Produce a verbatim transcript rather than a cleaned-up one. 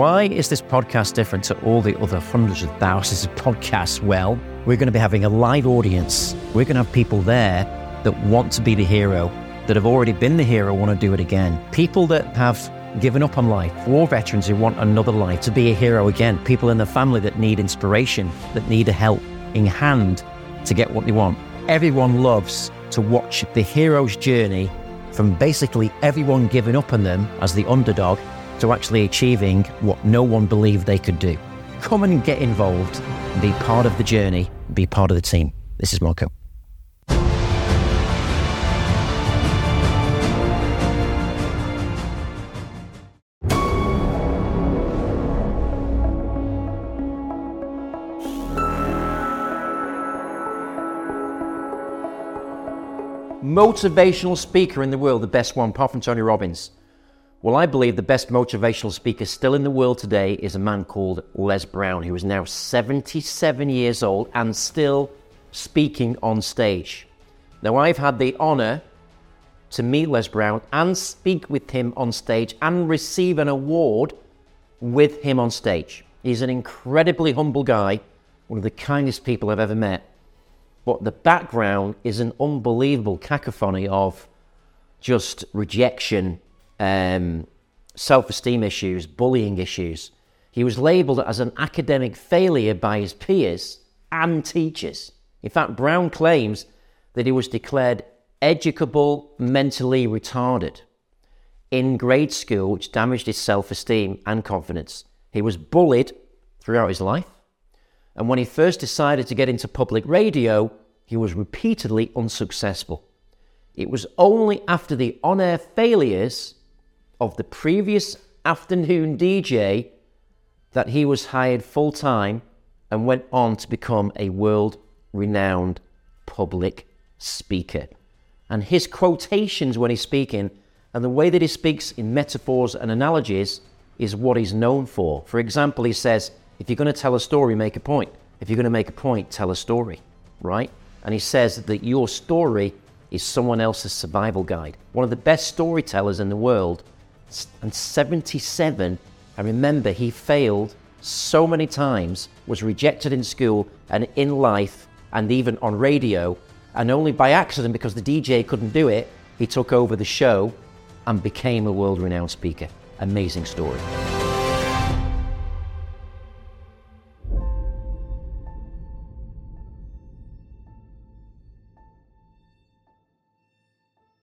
Why is this podcast different to all the other hundreds of thousands of podcasts? Well, we're going to be having a live audience. We're going to have people there that want to be the hero, that have already been the hero, want to do it again. People that have given up on life, war veterans who want another life, to be a hero again. People in the family that need inspiration, that need a helping hand to get what they want. Everyone loves to watch the hero's journey from basically everyone giving up on them as the underdog to actually achieving what no one believed they could do. Come and get involved, be part of the journey, be part of the team. This is Marco. Motivational speaker in the world, the best one, apart from Tony Robbins. Well, I believe the best motivational speaker still in the world today is a man called Les Brown, who is now seventy-seven years old and still speaking on stage. Now, I've had the honor to meet Les Brown and speak with him on stage and receive an award with him on stage. He's an incredibly humble guy, one of the kindest people I've ever met. But the background is an unbelievable cacophony of just rejection, um, self-esteem issues, bullying issues. He was labelled as an academic failure by his peers and teachers. In fact, Brown claims that he was declared educable, mentally retarded in grade school, which damaged his self-esteem and confidence. He was bullied throughout his life. And when he first decided to get into public radio, he was repeatedly unsuccessful. It was only after the on-air failures of the previous afternoon D J that he was hired full-time and went on to become a world-renowned public speaker. And his quotations when he's speaking and the way that he speaks in metaphors and analogies is what he's known for. For example, he says, if you're going to tell a story, make a point. If you're going to make a point, tell a story, right? And he says that your story is someone else's survival guide. One of the best storytellers in the world, and seventy-seven, I remember he failed so many times, was rejected in school and in life and even on radio, and only by accident, because the D J couldn't do it, he took over the show and became a world-renowned speaker. Amazing story.